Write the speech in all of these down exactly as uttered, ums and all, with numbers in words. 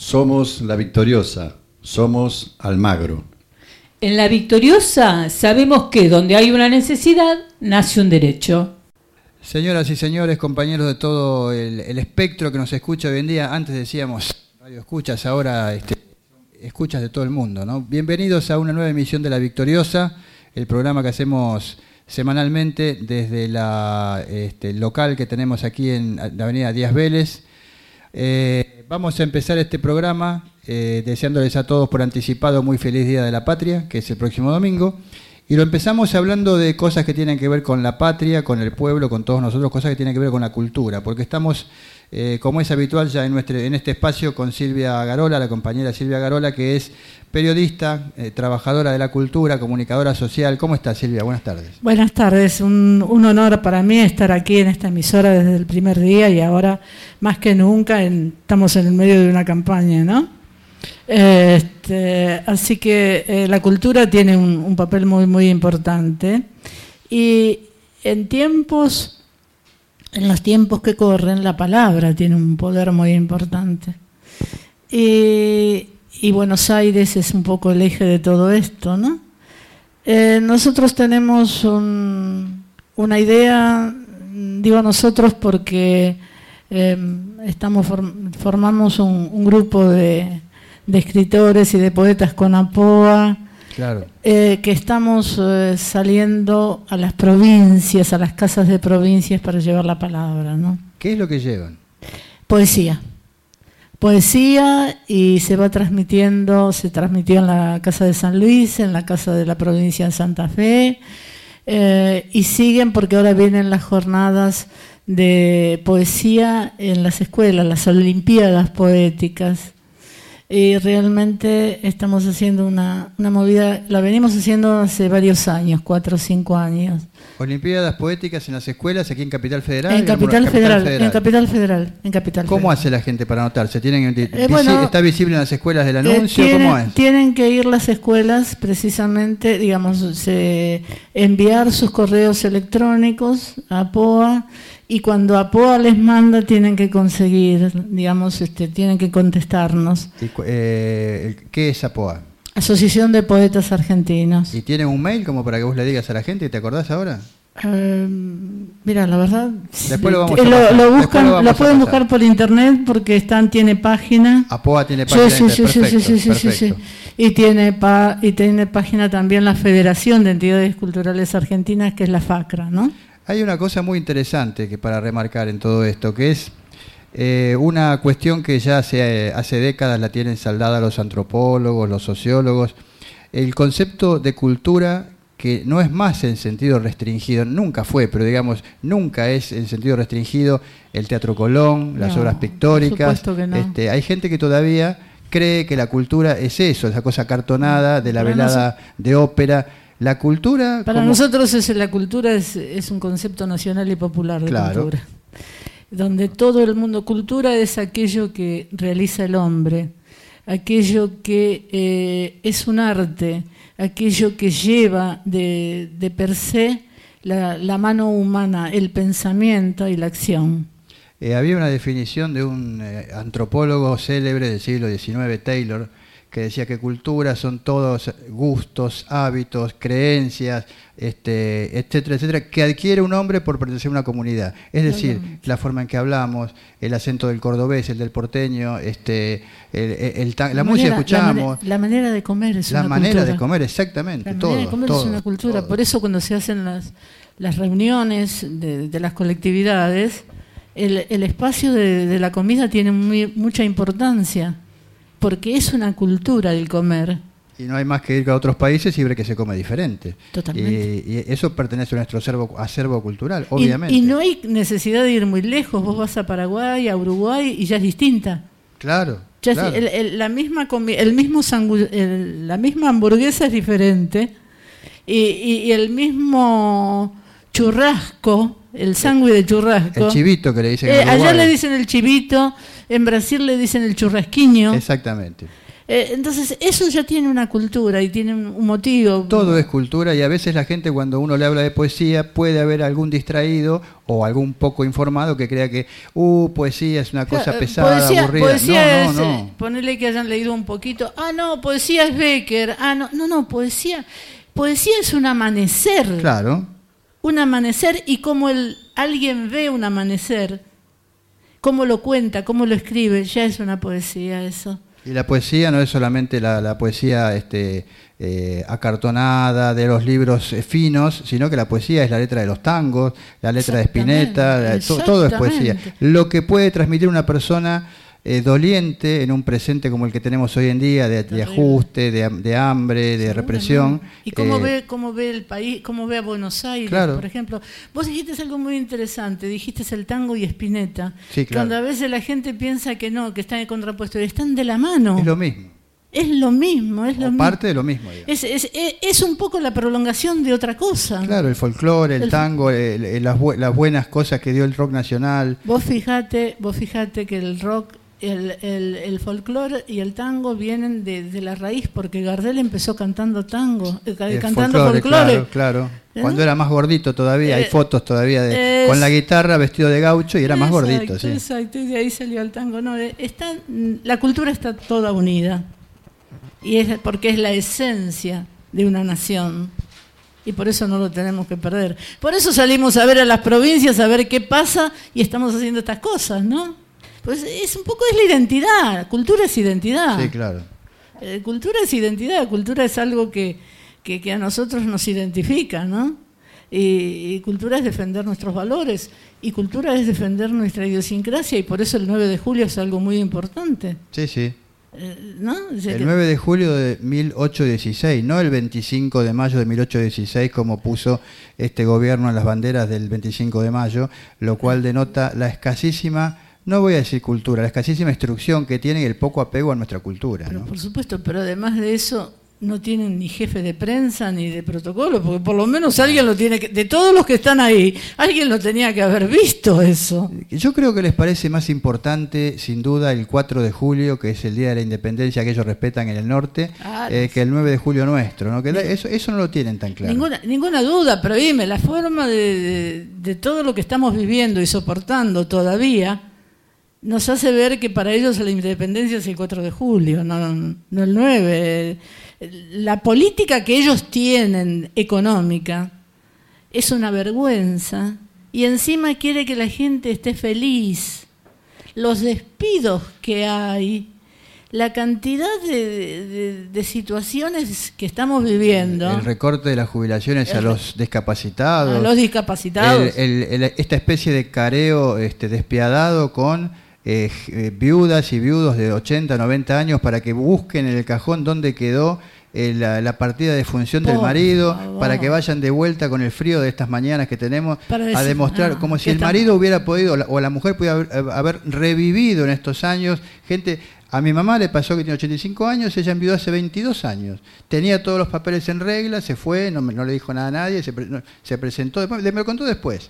Somos La Victoriosa, somos Almagro. En La Victoriosa sabemos que donde hay una necesidad, nace un derecho. Señoras y señores, compañeros de todo el, el espectro que nos escucha hoy en día, antes decíamos radio escuchas, ahora este, escuchas de todo el mundo, ¿no? Bienvenidos a una nueva emisión de La Victoriosa, el programa que hacemos semanalmente desde la este, local que tenemos aquí en la avenida Díaz Vélez. Eh, vamos a empezar este programa eh, deseándoles a todos por anticipado muy feliz Día de la Patria, que es el próximo domingo. Y lo empezamos hablando de cosas que tienen que ver con la patria, con el pueblo, con todos nosotros, cosas que tienen que ver con la cultura, porque estamos, eh, como es habitual ya en, nuestro, en este espacio, con Silvia Garola, la compañera Silvia Garola, que es periodista, eh, trabajadora de la cultura, comunicadora social. ¿Cómo estás, Silvia? Buenas tardes. Buenas tardes, un, un honor para mí estar aquí en esta emisora desde el primer día y ahora, más que nunca, en, estamos en el medio de una campaña, ¿no? Este, así que eh, la cultura tiene un, un papel muy muy importante y en tiempos, en los tiempos que corren, la palabra tiene un poder muy importante y, y Buenos Aires es un poco el eje de todo esto, ¿no? Eh, nosotros tenemos un, una idea, digo nosotros porque eh, estamos form, formamos un, un grupo de de escritores y de poetas con APOA, claro. eh, que estamos eh, saliendo a las provincias, a las casas de provincias para llevar la palabra, ¿no? ¿Qué es lo que llevan? Poesía. Poesía y se va transmitiendo, se transmitió en la Casa de San Luis, en la Casa de la Provincia de Santa Fe, eh, y siguen porque ahora vienen las jornadas de poesía en las escuelas, las Olimpiadas Poéticas. Y realmente estamos haciendo una, una movida, la venimos haciendo hace varios años, cuatro o cinco años. Olimpiadas poéticas en las escuelas aquí en Capital Federal. En Capital, Capital Federal, Federal, en Capital Federal, en Capital ¿Cómo Federal. hace la gente para anotarse? ¿Tienen, eh, bueno, ¿Está visible en las escuelas del anuncio? Eh, tienen, ¿Cómo es? Tienen que ir las escuelas precisamente, digamos, se, enviar sus correos electrónicos a APOA. Y cuando APOA les manda, tienen que conseguir, digamos, este, tienen que contestarnos. ¿Y, eh, ¿Qué es APOA? Asociación de Poetas Argentinos. ¿Y tienen un mail como para que vos le digas a la gente? ¿Te acordás ahora? Eh, mira, la verdad, Después lo, vamos eh, a lo, lo buscan, lo, lo pueden buscar por internet porque están, tiene página. APOA tiene página. Sí, sí, sí, perfecto, sí, sí, sí, sí. Y tiene pa, y tiene página también la Federación de Entidades Culturales Argentinas, que es la FACRA, ¿no? Hay una cosa muy interesante que para remarcar en todo esto, que es eh, una cuestión que ya hace, hace décadas la tienen saldada los antropólogos, los sociólogos, el concepto de cultura que no es más en sentido restringido, nunca fue, pero digamos, nunca es en sentido restringido el Teatro Colón, las no, obras pictóricas. Por supuesto que no. Este, hay gente que todavía cree que la cultura es eso, esa cosa cartonada de la Pero velada no sé. de ópera. La cultura... Para como... nosotros es, la cultura es, es un concepto nacional y popular de claro. cultura. Donde todo el mundo... Cultura es aquello que realiza el hombre, aquello que eh, es un arte, aquello que lleva de, de per se la, la mano humana, el pensamiento y la acción. Eh, había una definición de un eh, antropólogo célebre del siglo diecinueve, Taylor, que decía que cultura son todos gustos, hábitos, creencias, este, etcétera, etcétera, que adquiere un hombre por pertenecer a una comunidad. Es decir, Obviamente. la forma en que hablamos, el acento del cordobés, el del porteño, este, el, el, el, la, la música que escuchamos. La, man la manera de comer es la una manera cultura. de comer, exactamente. La todo, manera de comer todo, es una cultura. todo. Por eso cuando se hacen las, las reuniones de, de las colectividades, el, el espacio de, de la comida tiene muy, mucha importancia. Porque es una cultura del comer. Y no hay más que ir a otros países y ver que se come diferente. Totalmente. Y, y eso pertenece a nuestro acervo, acervo cultural, obviamente. Y, y no hay necesidad de ir muy lejos. Vos vas a Paraguay, a Uruguay y ya es distinta. Claro. Ya claro. Es, el, el, la, misma el mismo sangu el, la misma hamburguesa es diferente. Y, y, y el mismo churrasco, el sándwich de churrasco. El chivito que le dicen eh, en Uruguay. Allá le dicen el chivito. En Brasil le dicen el churrasquiño. Exactamente. Eh, entonces, eso ya tiene una cultura y tiene un, un motivo. Todo es cultura y a veces la gente cuando uno le habla de poesía puede haber algún distraído o algún poco informado que crea que, uh, poesía es una cosa Claro, pesada, poesía, aburrida. Poesía no, es, no, eh, no. Ponele que hayan leído un poquito. Ah, no, poesía es Becker. Ah, no, no, no, poesía. Poesía es un amanecer. Claro. Un amanecer y como el, alguien ve un amanecer, cómo lo cuenta, cómo lo escribe, ya es una poesía eso. Y la poesía no es solamente la, la poesía este, eh, acartonada de los libros eh, finos, sino que la poesía es la letra de los tangos, la letra de Spinetta, la- to- todo es poesía. Lo que puede transmitir una persona eh, doliente en un presente como el que tenemos hoy en día, de, de Terrible. ajuste, de, de hambre, de represión. ¿Y cómo eh, ve cómo ve el país, cómo ve a Buenos Aires, Claro. por ejemplo? Vos dijiste algo muy interesante, dijiste el tango y Spinetta. Sí, claro. Cuando a veces la gente piensa que no, que están en contrapuesto, están de la mano. Es lo mismo, Es lo mismo, es lo o mismo. parte de lo mismo. digamos. Es, es, es, es un poco la prolongación de otra cosa. Claro, el folclore, el, El- tango, el- el- las, bu- las buenas cosas que dio el rock nacional. Vos fijate, vos fijate que el rock, el, el, el folclore y el tango vienen de, de la raíz, porque Gardel empezó cantando tango, eh, ca- El cantando folclore, folclore. Claro, claro. ¿Eh? Cuando era más gordito todavía, hay Eh, fotos todavía de, es- con la guitarra vestido de gaucho y era más Exacto, gordito. Sí. Exacto, y de ahí salió el tango. No, eh, está, la cultura está toda unida, y es porque es la esencia de una nación. Y por eso no lo tenemos que perder. Por eso salimos a ver a las provincias, a ver qué pasa, y estamos haciendo estas cosas, ¿no? Pues es un poco es la identidad, cultura es identidad. Sí, claro. Eh, cultura es identidad, cultura es algo que, que, que a nosotros nos identifica, ¿no? Y, y cultura es defender nuestros valores, y cultura es defender nuestra idiosincrasia, y por eso el nueve de julio es algo muy importante, Sí, sí. eh, ¿no? O sea El que- nueve de julio de mil ochocientos dieciséis, no el veinticinco de mayo de mil ochocientos dieciséis como puso este gobierno en las banderas del veinticinco de mayo, lo cual denota la escasísima, no voy a decir cultura, la escasísima instrucción que tiene y el poco apego a nuestra cultura. Pero ¿no? por supuesto, pero además de eso no tienen ni jefe de prensa ni de protocolo, porque por lo menos alguien lo tiene que, de todos los que están ahí, alguien lo tenía que haber visto eso. Yo creo que les parece más importante, sin duda, el cuatro de julio, que es el Día de la Independencia que ellos respetan en el norte, Claro. eh, que el nueve de julio nuestro. ¿no? Que da- eso, eso no lo tienen tan claro. Ninguna, ninguna duda, pero dime, la forma de, de, de todo lo que estamos viviendo y soportando todavía nos hace ver que para ellos la independencia es el cuatro de julio, no, no el nueve. La política que ellos tienen económica es una vergüenza, y encima quiere que la gente esté feliz. Los despidos que hay, la cantidad de, de, de situaciones que estamos viviendo, El recorte de las jubilaciones a El- los discapacitados. a los discapacitados. El- el- el- esta especie de careo este, despiadado con eh, eh, viudas y viudos de ochenta, noventa años para que busquen en el cajón dónde quedó eh, la, la partida de función del Por marido, favor. para que vayan de vuelta con el frío de estas mañanas que tenemos Para a decir, demostrar ah, como si que el estamos- marido hubiera podido o la, o la mujer pudiera haber, haber revivido en estos años. Gente, a mi mamá le pasó que tiene ochenta y cinco años, ella enviudó hace veintidós años. Tenía todos los papeles en regla, se fue, no, me- no le dijo nada a nadie, se, pre- no, se presentó, después, me lo contó después.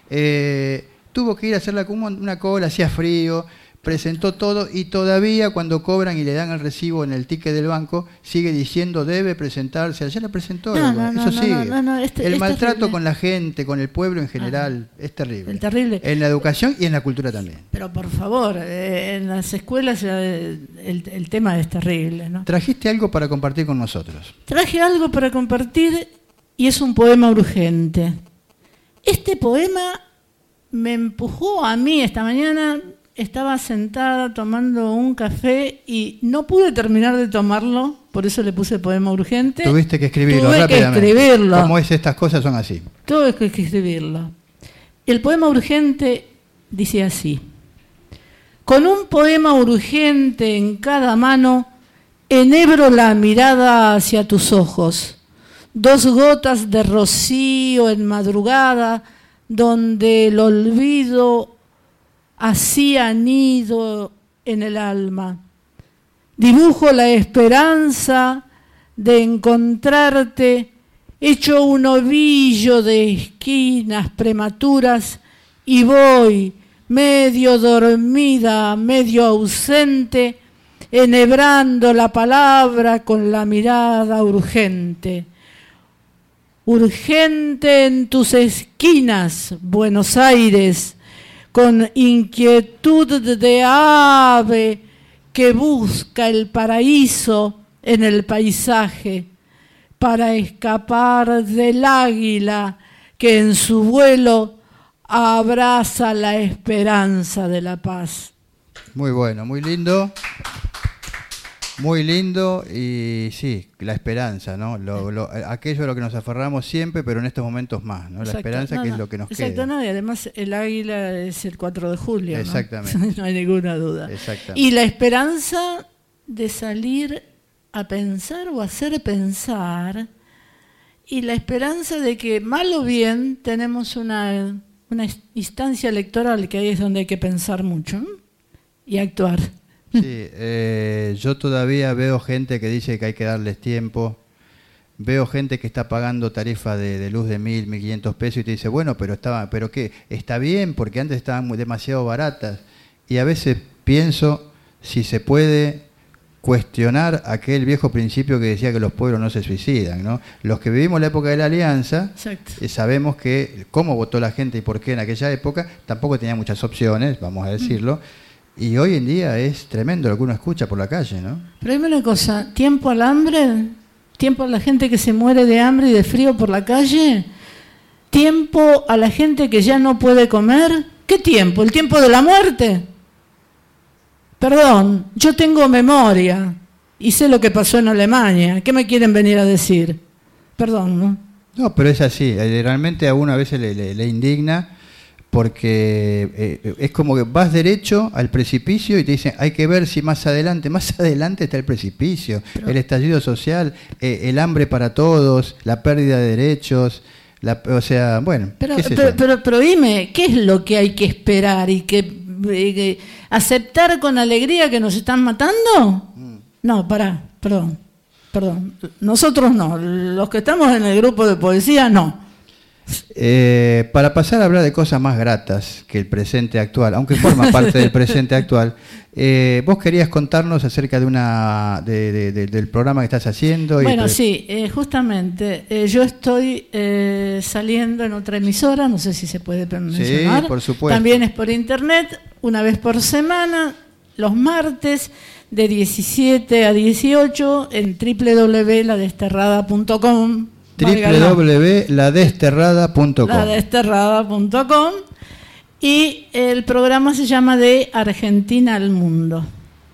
Eh, tuvo que ir a hacer la, como una cola, hacía frío, presentó todo y todavía cuando cobran y le dan el recibo en el ticket del banco, sigue diciendo debe presentarse. Ayer la presentó, No, no, no, eso no, sigue. no, no, este- el es maltrato terrible. con la gente, con el pueblo en general, es terrible. Es terrible. En la educación y en la cultura también. Pero por favor, eh, en las escuelas eh, el, el tema es terrible, ¿no? Trajiste algo para compartir con nosotros. Traje algo para compartir y es un poema urgente. Este poema me empujó a mí esta mañana. Estaba sentada tomando un café y no pude terminar de tomarlo, por eso le puse poema urgente. Tuviste que escribirlo Tuve rápidamente. que escribirlo. Como es, estas cosas son así. Tuve que escribirlo. El poema urgente dice así: con un poema urgente en cada mano, enhebro la mirada hacia tus ojos. Dos gotas de rocío en madrugada, donde el olvido hacía nido en el alma. Dibujo la esperanza de encontrarte hecho un ovillo de esquinas prematuras, y voy, medio dormida, medio ausente, enhebrando la palabra con la mirada urgente. Urgente en tus esquinas, Buenos Aires, con inquietud de ave que busca el paraíso en el paisaje, para escapar del águila que en su vuelo abraza la esperanza de la paz. Muy bueno, muy lindo. Muy lindo y sí, la esperanza, ¿no? Lo, lo, aquello a lo que nos aferramos siempre, pero en estos momentos más, ¿no? La Exacto. esperanza no, que no. es lo que nos Exacto, queda. no, y además el águila es el cuatro de julio, ¿no? Exactamente. No hay ninguna duda. Exactamente. Y la esperanza de salir a pensar o hacer pensar, y la esperanza de que, mal o bien, tenemos una, una instancia electoral que ahí es donde hay que pensar mucho, ¿no? Y actuar. Sí, eh, yo todavía veo gente que dice que hay que darles tiempo. Veo gente que está pagando tarifa de, de luz de mil, mil quinientos pesos y te dice, bueno, pero estaba, pero qué, está bien porque antes estaban muy, demasiado baratas. Y a veces pienso si se puede cuestionar aquel viejo principio que decía que los pueblos no se suicidan, ¿no? Los que vivimos la época de la Alianza eh, sabemos que cómo votó la gente y por qué en aquella época tampoco tenía muchas opciones, vamos a decirlo. Mm. Y hoy en día es tremendo lo que uno escucha por la calle, ¿no? Pero dime una cosa, ¿tiempo al hambre? ¿Tiempo a la gente que se muere de hambre y de frío por la calle? ¿Tiempo a la gente que ya no puede comer? ¿Qué tiempo? ¿El tiempo de la muerte? Perdón, yo tengo memoria y sé lo que pasó en Alemania. ¿Qué me quieren venir a decir? Perdón, ¿no? No, pero es así. Realmente a uno a veces le, le, le indigna porque eh, es como que vas derecho al precipicio y te dicen, hay que ver si más adelante, más adelante está el precipicio, pero, el estallido social, eh, el hambre para todos, la pérdida de derechos, la, o sea, bueno. Pero, ¿qué sé pero, yo? pero, pero dime, ¿qué es lo que hay que esperar y que, eh, que aceptar con alegría que nos están matando? Mm. No, pará, perdón, perdón. Nosotros no, los que estamos en el grupo de poesía no. Eh, para pasar a hablar de cosas más gratas que el presente actual, aunque forma parte del presente actual, eh, vos querías contarnos acerca de una de, de, de, del programa que estás haciendo. Y bueno, te... sí, eh, justamente eh, yo estoy eh, saliendo en otra emisora, no sé si se puede mencionar. Sí, por supuesto. También es por internet, una vez por semana, los martes de diecisiete a dieciocho en doble u doble u doble u punto la desterrada punto com. doble u doble u doble u punto la desterrada punto com. la desterrada punto com. Y el programa se llama De Argentina al Mundo.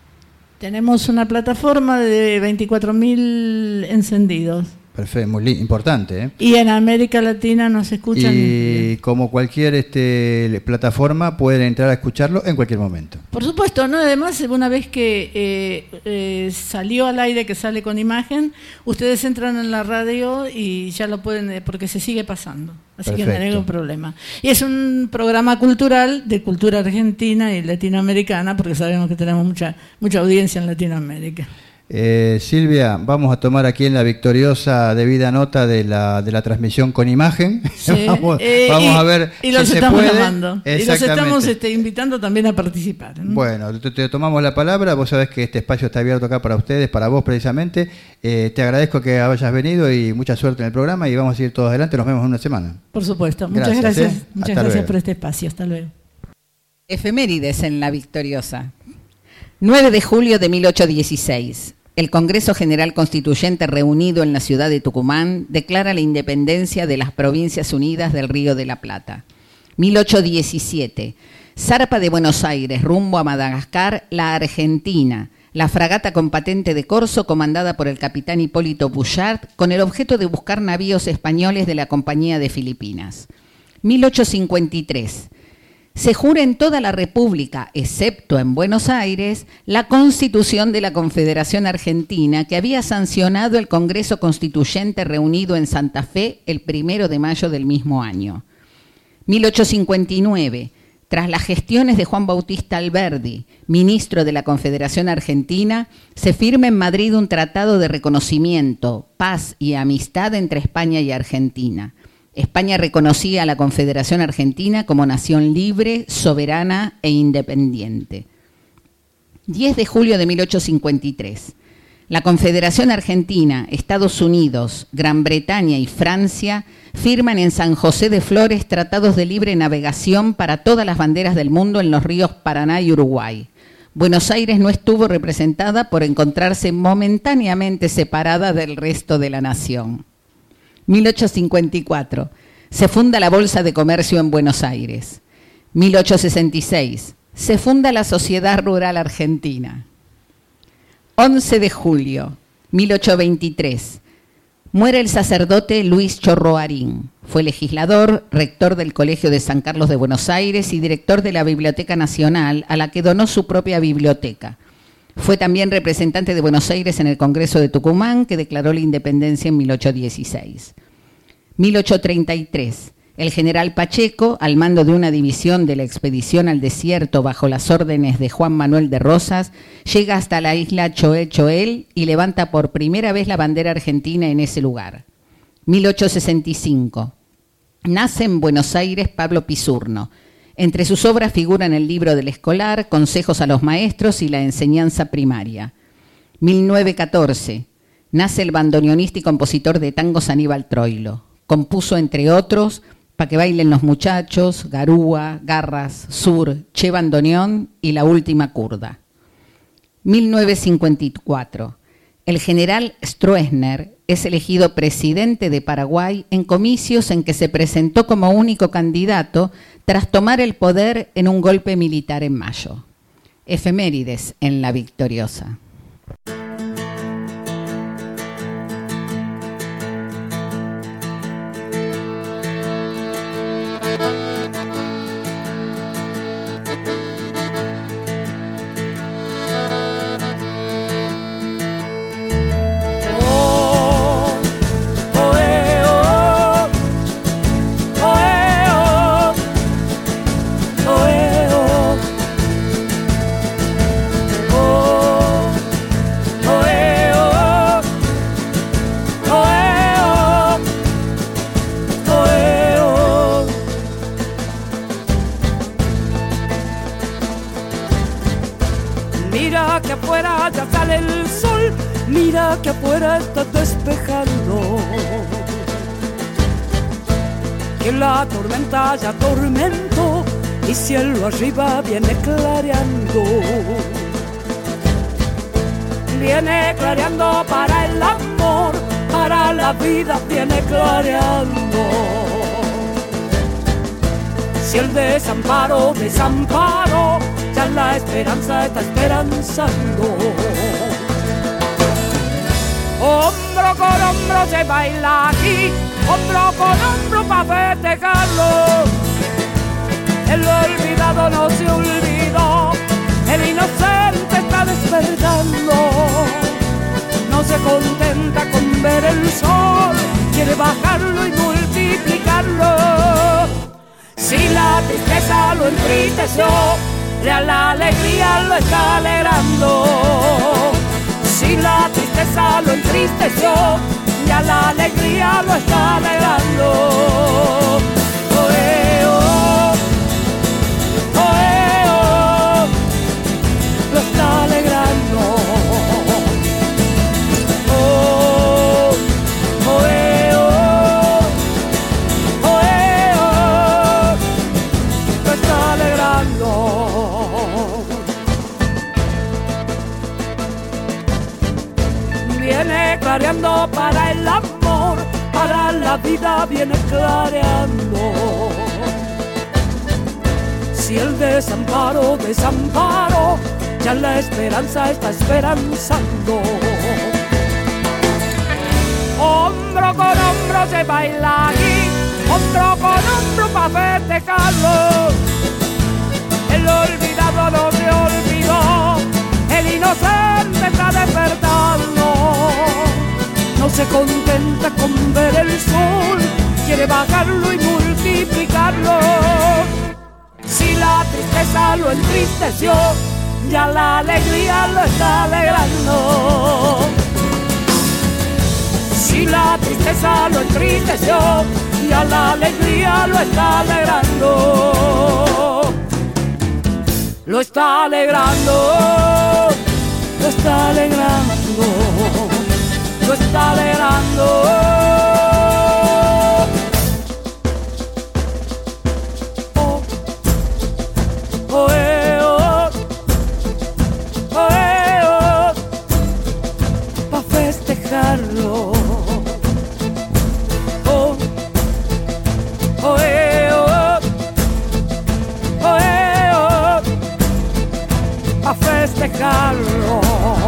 Tenemos una plataforma de veinticuatro mil encendidos. Perfecto, muy importante, ¿eh? Y en América Latina nos escuchan. Y como cualquier este, plataforma, pueden entrar a escucharlo en cualquier momento. Por supuesto, ¿no? Además, una vez que eh, eh, salió al aire, que sale con imagen, ustedes entran en la radio y ya lo pueden, porque se sigue pasando. Así Perfecto. Que no hay ningún problema. Y es un programa cultural de cultura argentina y latinoamericana, porque sabemos que tenemos mucha, mucha audiencia en Latinoamérica. Eh, Silvia, vamos a tomar aquí en la victoriosa debida nota de la, de la transmisión con imagen. Sí, vamos eh, vamos y, a ver y los si estamos se puede. llamando. Y los estamos este, invitando también a participar, ¿no? Bueno, te, te tomamos la palabra. Vos sabés que este espacio está abierto acá para ustedes, para vos precisamente. Eh, te agradezco que hayas venido y mucha suerte en el programa y vamos a seguir todos adelante. Nos vemos en una semana. Por supuesto. Muchas gracias. Gracias, ¿eh? muchas Hasta gracias luego. por este espacio. Hasta luego. Efemérides en la Victoriosa. nueve de julio de mil ochocientos dieciséis. El Congreso General Constituyente reunido en la ciudad de Tucumán declara la independencia de las Provincias Unidas del Río de la Plata. mil ochocientos diecisiete. Zarpa de Buenos Aires rumbo a Madagascar, la Argentina, la fragata con patente de corso comandada por el capitán Hipólito Bouchard con el objeto de buscar navíos españoles de la Compañía de Filipinas. mil ochocientos cincuenta y tres. Se jura en toda la República, excepto en Buenos Aires, la Constitución de la Confederación Argentina que había sancionado el Congreso Constituyente reunido en Santa Fe el primero de mayo del mismo año. mil ochocientos cincuenta y nueve. Tras las gestiones de Juan Bautista Alberdi, ministro de la Confederación Argentina, se firma en Madrid un tratado de reconocimiento, paz y amistad entre España y Argentina. España reconocía a la Confederación Argentina como nación libre, soberana e independiente. diez de julio de mil ochocientos cincuenta y tres. La Confederación Argentina, Estados Unidos, Gran Bretaña y Francia firman en San José de Flores tratados de libre navegación para todas las banderas del mundo en los ríos Paraná y Uruguay. Buenos Aires no estuvo representada por encontrarse momentáneamente separada del resto de la nación. mil ochocientos cincuenta y cuatro. Se funda la Bolsa de Comercio en Buenos Aires. mil ochocientos sesenta y seis. Se funda la Sociedad Rural Argentina. once de julio, mil ochocientos veintitrés. Muere el sacerdote Luis Chorroarín. Fue legislador, rector del Colegio de San Carlos de Buenos Aires y director de la Biblioteca Nacional, a la que donó su propia biblioteca. Fue también representante de Buenos Aires en el Congreso de Tucumán, que declaró la independencia en mil ochocientos dieciséis. mil ochocientos treinta y tres. El general Pacheco, al mando de una división de la expedición al desierto bajo las órdenes de Juan Manuel de Rosas, llega hasta la isla Choel Choel y levanta por primera vez la bandera argentina en ese lugar. mil ochocientos sesenta y cinco. Nace en Buenos Aires Pablo Pisurno. Entre sus obras figuran el libro del escolar, Consejos a los maestros y la enseñanza primaria. mil novecientos catorce. Nace el bandoneonista y compositor de tangos Aníbal Troilo. Compuso, entre otros, Pa' que bailen los muchachos, Garúa, Garras, Sur, Che Bandoneón y La última curda. mil novecientos cincuenta y cuatro. El general Stroessner es elegido presidente de Paraguay en comicios en que se presentó como único candidato tras tomar el poder en un golpe militar en mayo. Efemérides en La Victoriosa. Que afuera está despejando, que la tormenta ya tormentó y cielo arriba viene clareando, viene clareando para el amor, para la vida viene clareando. Si el desamparo desamparo, ya la esperanza está esperanzando. Hombro con hombro se baila aquí, hombro con hombro pa' festejarlo. El olvidado no se olvidó, el inocente está despertando. No se contenta con ver el sol, quiere bajarlo y multiplicarlo. Si la tristeza lo entristeció, ya la alegría lo está alegrando. Si la tristeza lo entristeció, ya la alegría lo está alegrando. Oe, oh, oe, oh, lo está alegrando. Oh, oe, oh, oe, oh, lo está alegrando. Viene clareando para el amor, para la vida viene clareando. Si el desamparo, desamparo, ya la esperanza está esperanzando. Hombro con hombro se baila aquí, hombro con hombro pa' festejarlo. El olvidado no se olvidó, el inocente está despertando. No se contenta con ver el sol, quiere bajarlo y multiplicarlo. Si la tristeza lo entristeció, ya la alegría lo está alegrando. Si la tristeza lo entristeció, ya la alegría lo está alegrando. Lo está alegrando. lo está alegrando, lo está alegrando. Oh, oh, eh, oh, oh, eh, oh, pa' festejarlo. Oh, oh, eh, oh, oh, eh, oh, pa' festejarlo.